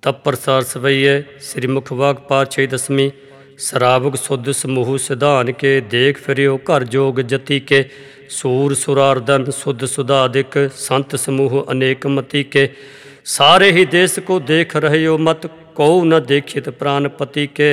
तप प्रसार सवैये श्री मुखवाक पातशाही दसवीं। सराबक सुध समूह सिधान के देख फिरियो घर जोग जति के। सूर सुरारदन सुध सुधादिक संत समूह अनेक मति के। सारे ही देश को देख रहियो मत को न देखित प्राणपति के।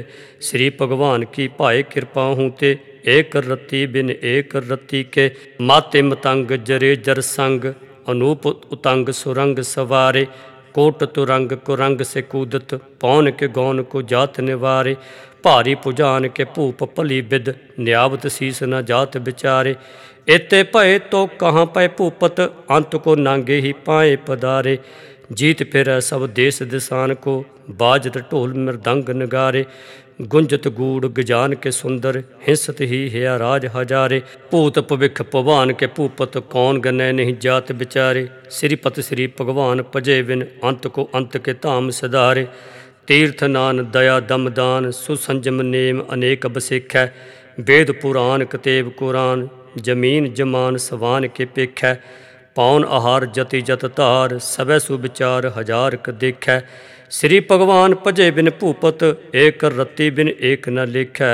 श्री भगवान की भाए कृपा हूँ ते एक रति बिन एक रति के। माते मतंग जरे जर संग अनूप उतंग सुरंग सवारे। कोट तुरंग कुरंग से कूदत पौन के गौन को जात निवारे। भारी पुजान के भूप भली बिद न्यावत शीस न जात बिचारे। एते भय तो कहाँ पै भूपत अंत को नांगे ही पाए पधारे। जीत फिर सब देश दिसान को बाजत ढोल मृदंग नगारे। गुंजत गूढ़ गजान के सुंदर हिंसत ही है राज हजारे। भूत भविख भवान के भूपत कौन गनै नहीं जात बिचारे। श्रीपत श्री भगवान पजे बिन अंत को अंत के धाम सिधारे। तीर्थ नान दया दमदान सुसंजम नेम अनेक बसेखै। वेद पुराण कतेब कुरान जमीन जमान सवान के पेखै। पौन आहार जति जत धार सवै सुविचार हजार क देखै। श्री भगवान भजे बिन भूपत एक रति बिन एक न लेखै।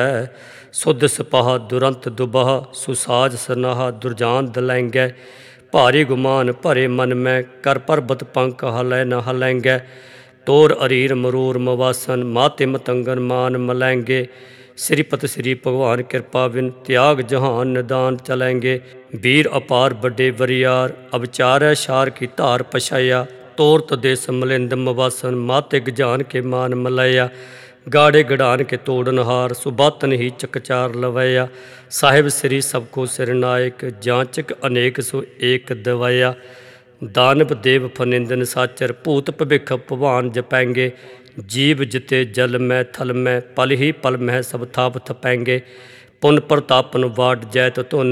सुध सपाह दुरंत दुबाह सुसाज सरनाहा दुरजान दलैंगै। भारी गुमान भरे मन में कर पर्बत पंख हलै न हलैंगै। तोर अरीर मरूर मवासन माते मतंगन मान मलैंगे। श्रीपत श्री भगवान कृपा बिन त्याग जहान निदान चलेंगे। वीर अपार बड़े बरियार अवचार शार की धार पछाया। तोरत देश मलिंद मवासन माते गजान के मान मलैया। गाड़े गड़ान के तोड़नहार सुबातन ही चकचार लवैया। साहिब श्री सबको सिरनायक जांचक अनेक सो एक दवैया। दानव देव फनिंदन साचर भूत भविख भवान जपैंगे। जीव जिते जल में थल में पल ही पल में सब थाप थपैंगे। पुन प्रतापन वाट जैत धुन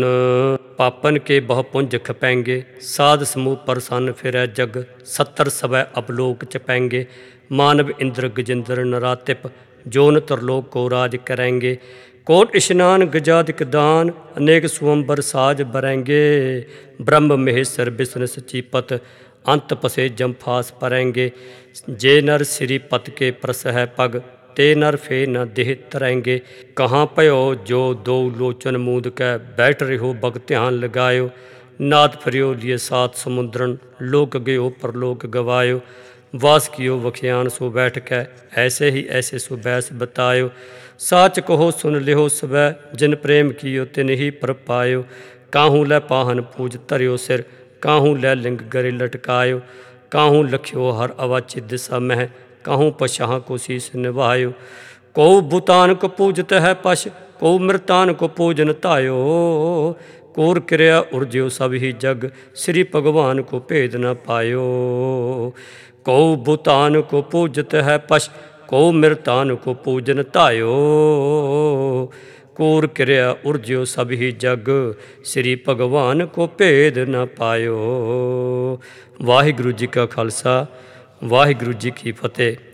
पापन के बहु पुंज खपैंगे। साध समूह प्रसन्न फिरै जग सत्तर सवै अपलोक चपैंगे। मानव इंद्र गजेंद्र नरातिप जोन तरलोक को राज करेंगे। कोट स्नान गजादिक दान अनेक स्वंबर साज बरेंगे। ब्रह्म महेश्वर विष्णु सचीपत अंत पसे जमफास परेंगे। जे नर श्रीपत के प्रस है पग ते नर फे न देह तरेंगे। कहाँ पयो जो दो लोचन मूद कै बैठ रहो बग ध्यान लगायो। नाद फिरियो लिए सात समुद्रन लोक गयो परलोक गवायो। वास कियो वखियान सो बैठ कै ऐसे ही ऐसे सो बैस बतायो। साच कहो सुन लिहो सबै जिन प्रेम कियो तिन ही पर पायो। काहूँ लै पाहन पूज धरियो सिर काहूँ लै लिंग गरे लटकायो। काहूँ लखियो हर अवाचित दिशा मह काहूँ पछाह को शीस निभायो। को भूतान को पूजत है पश को मृतान को पूजन तायो। कोर क्रिया उर्ज्यो सब ही जग श्री भगवान को भेद न पायो। को भूतान को पूजत है पश को मृतान को पूजन तायो। कोर क्रिया उर्ज्यो सब ही जग श्री भगवान को भेद न पायो। वाहिगुरु जी का खालसा वाहिगुरु जी की फतेह।